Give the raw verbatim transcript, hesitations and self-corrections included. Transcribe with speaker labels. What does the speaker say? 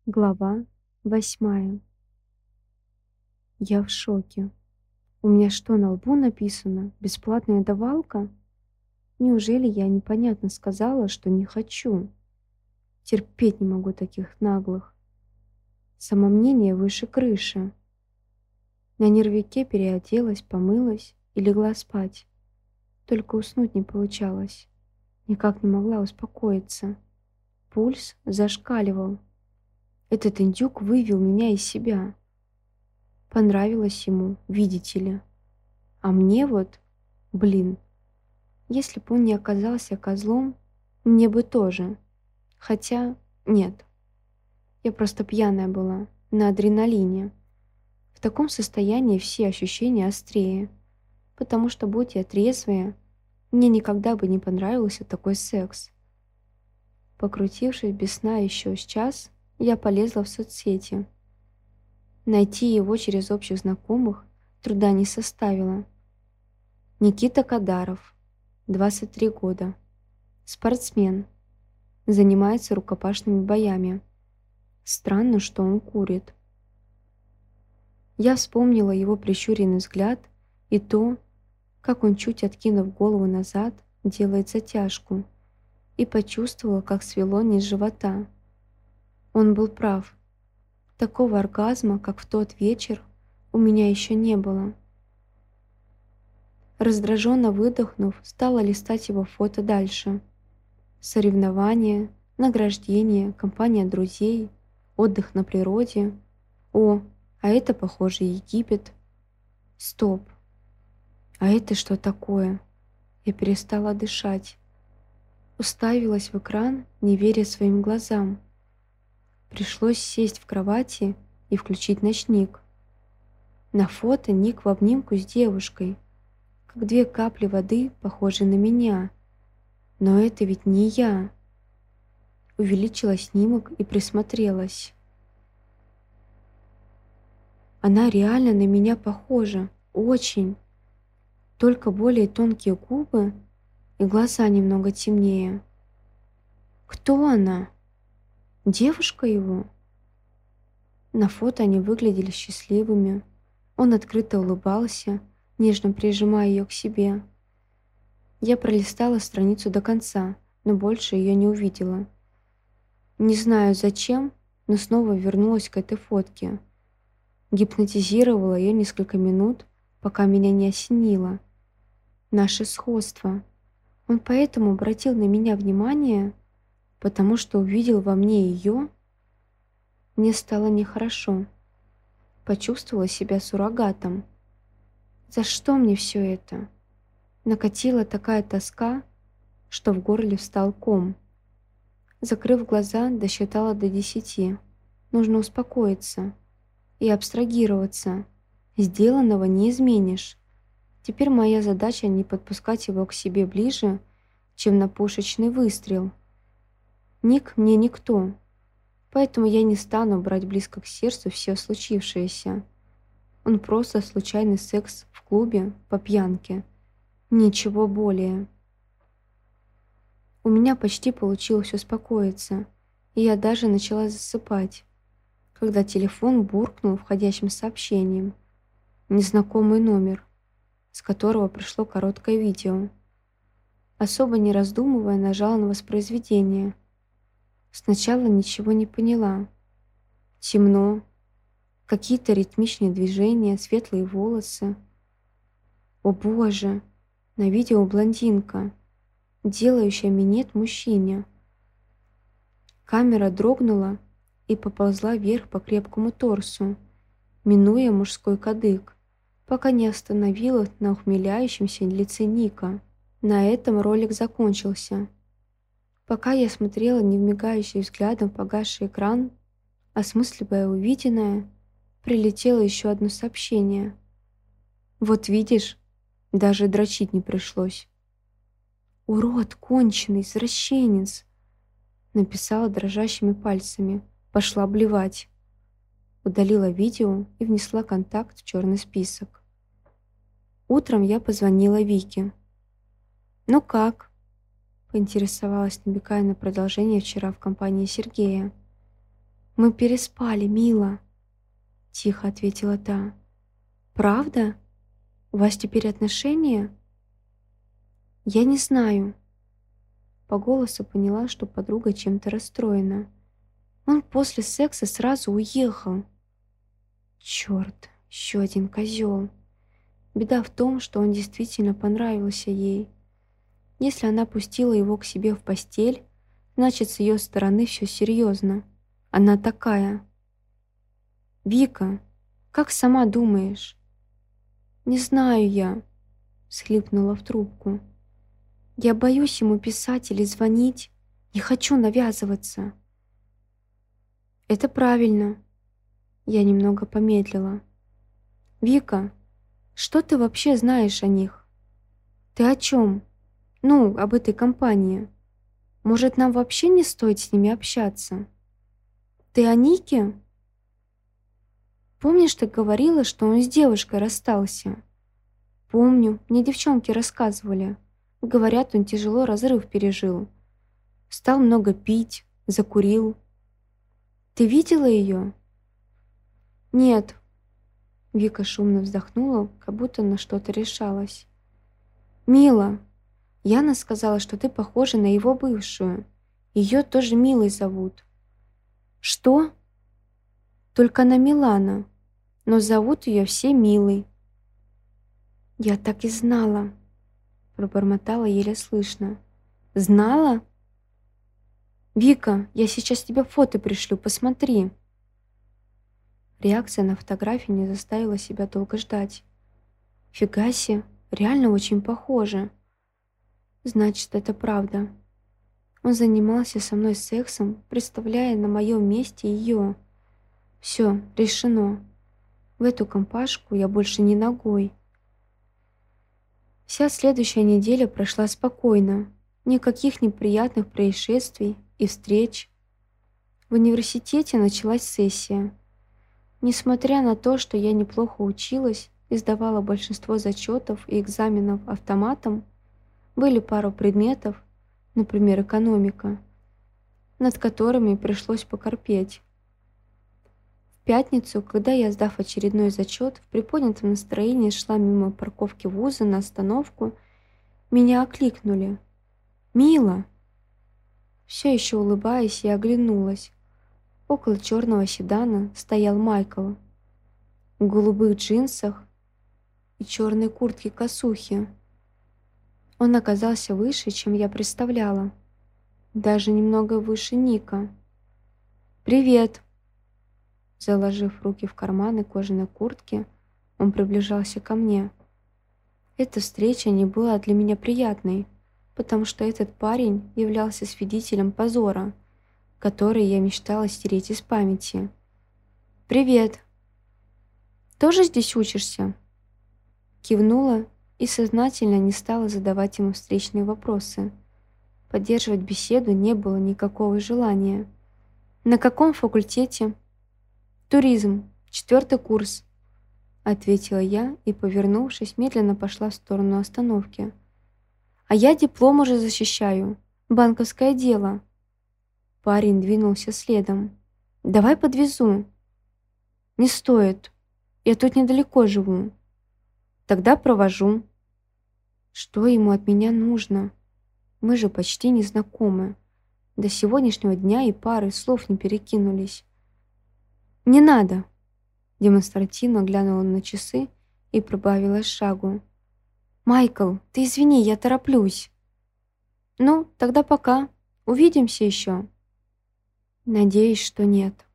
Speaker 1: Глава восьмая. Я в шоке. У меня что, на лбу написано «бесплатная давалка»? Неужели я непонятно сказала, что не хочу? Терпеть не могу таких наглых. Самомнение выше крыши. На нервике переоделась, помылась и легла спать. Только уснуть не получалось. Никак не могла успокоиться. Пульс зашкаливал. Этот индюк вывел меня из себя. Понравилось ему, видите ли. А мне вот, блин, если бы он не оказался козлом, мне бы тоже. Хотя, нет, я просто пьяная была, на адреналине. В таком состоянии все ощущения острее, потому что, будь я трезвая, мне никогда бы не понравился такой секс. Покрутившись без сна еще с час, я полезла в соцсети. Найти его через общих знакомых труда не составило. Никита Кадаров, двадцать три года. Спортсмен. Занимается рукопашными боями. Странно, что он курит. Я вспомнила его прищуренный взгляд и то, как он, чуть откинув голову назад, делает затяжку, и почувствовала, как свело низ живота. Он был прав. Такого оргазма, как в тот вечер, у меня еще не было. Раздраженно выдохнув, стала листать его фото дальше. Соревнования, награждения, компания друзей, отдых на природе. О, а это, похоже, Египет. Стоп. А это что такое? Я перестала дышать. Уставилась в экран, не веря своим глазам. Пришлось сесть в кровати и включить ночник. На фото Ник в обнимку с девушкой, как две капли воды, похожие на меня. Но это ведь не я. Увеличила снимок и присмотрелась. Она реально на меня похожа. Очень. Только более тонкие губы и глаза немного темнее. Кто она? Девушка его? На фото они выглядели счастливыми. Он открыто улыбался, нежно прижимая ее к себе. Я пролистала страницу до конца, но больше ее не увидела. Не знаю зачем, но снова вернулась к этой фотке. Гипнотизировала ее несколько минут, пока меня не осенило. Наше сходство. Он поэтому обратил на меня внимание, потому что увидел во мне ее. Мне стало нехорошо. Почувствовала себя суррогатом. За что мне все это? Накатила такая тоска, что в горле встал ком. Закрыв глаза, досчитала до десяти. Нужно успокоиться и абстрагироваться. Сделанного не изменишь. Теперь моя задача не подпускать его к себе ближе, чем на пушечный выстрел. Ник мне никто, поэтому я не стану брать близко к сердцу все случившееся. Он просто случайный секс в клубе по пьянке. Ничего более. У меня почти получилось успокоиться, и я даже начала засыпать, когда телефон буркнул входящим сообщением. Незнакомый номер, с которого пришло короткое видео. Особо не раздумывая, нажала на воспроизведение. Сначала ничего не поняла. Темно, какие-то ритмичные движения, светлые волосы. О боже, на видео блондинка, делающая минет мужчине. Камера дрогнула и поползла вверх по крепкому торсу, минуя мужской кадык, пока не остановилась на ухмыляющемся лице Ника. На этом ролик закончился. Пока я смотрела невмигающим взглядом в погасший экран, осмысливая увиденное, прилетело еще одно сообщение. «Вот видишь, даже дрочить не пришлось». «Урод, конченый, извращенец!» Написала дрожащими пальцами. Пошла блевать. Удалила видео и внесла контакт в черный список. Утром я позвонила Вике. «Ну как?» — поинтересовалась, намекая на продолжение вчера в компании Сергея. Мы переспали, Мила, тихо ответила та. Правда? У вас теперь отношения? Я не знаю. По голосу поняла, что подруга чем-то расстроена. Он после секса сразу уехал. Черт, еще один козел. Беда в том, что он действительно понравился ей. Если она пустила его к себе в постель, значит, с ее стороны все серьезно. Она такая. Вика, как сама думаешь? Не знаю я, всхлипнула в трубку. Я боюсь ему писать или звонить, не хочу навязываться. Это правильно. Я немного помедлила. Вика, что ты вообще знаешь о них? Ты о чем? Ну, об этой компании. Может, нам вообще не стоит с ними общаться? Ты о Нике? Помнишь, ты говорила, что он с девушкой расстался? Помню, мне девчонки рассказывали. Говорят, он тяжело разрыв пережил. Стал много пить, закурил. Ты видела ее? Нет. Вика шумно вздохнула, как будто на что-то решалась. Мила, Яна сказала, что ты похожа на его бывшую. Ее тоже Милой зовут. Что? Только она Милана, но зовут ее все Милой. Я так и знала, пробормотала еле слышно. Знала? Вика, я сейчас тебе фото пришлю, посмотри. Реакция на фотографию не заставила себя долго ждать. Фига себе, реально очень похоже. Значит, это правда. Он занимался со мной сексом, представляя на моем месте ее. Все, решено. В эту компашку я больше не ногой. Вся следующая неделя прошла спокойно. Никаких неприятных происшествий и встреч. В университете началась сессия. Несмотря на то, что я неплохо училась и сдавала большинство зачетов и экзаменов автоматом, были пару предметов, например, экономика, над которыми пришлось покорпеть. В пятницу, когда я, сдав очередной зачет, в приподнятом настроении шла мимо парковки вуза на остановку, меня окликнули. «Мила!» Все еще улыбаясь, я оглянулась. Около черного седана стоял Майкл в голубых джинсах и черной куртке-косухе. Он оказался выше, чем я представляла. Даже немного выше Ника. «Привет!» Заложив руки в карманы кожаной куртки, он приближался ко мне. Эта встреча не была для меня приятной, потому что этот парень являлся свидетелем позора, который я мечтала стереть из памяти. «Привет! Тоже здесь учишься?» Кивнула и сознательно не стала задавать ему встречные вопросы. Поддерживать беседу не было никакого желания. «На каком факультете?» «Туризм, четвертый курс», — ответила я и, повернувшись, медленно пошла в сторону остановки. «А я диплом уже защищаю. Банковское дело». Парень двинулся следом. «Давай подвезу». «Не стоит. Я тут недалеко живу». «Тогда провожу». Что ему от меня нужно? Мы же почти не знакомы. До сегодняшнего дня и пары слов не перекинулись. «Не надо!» Демонстративно глянула на часы и прибавила шагу. «Майкл, ты извини, я тороплюсь». «Ну, тогда пока. Увидимся еще». «Надеюсь, что нет».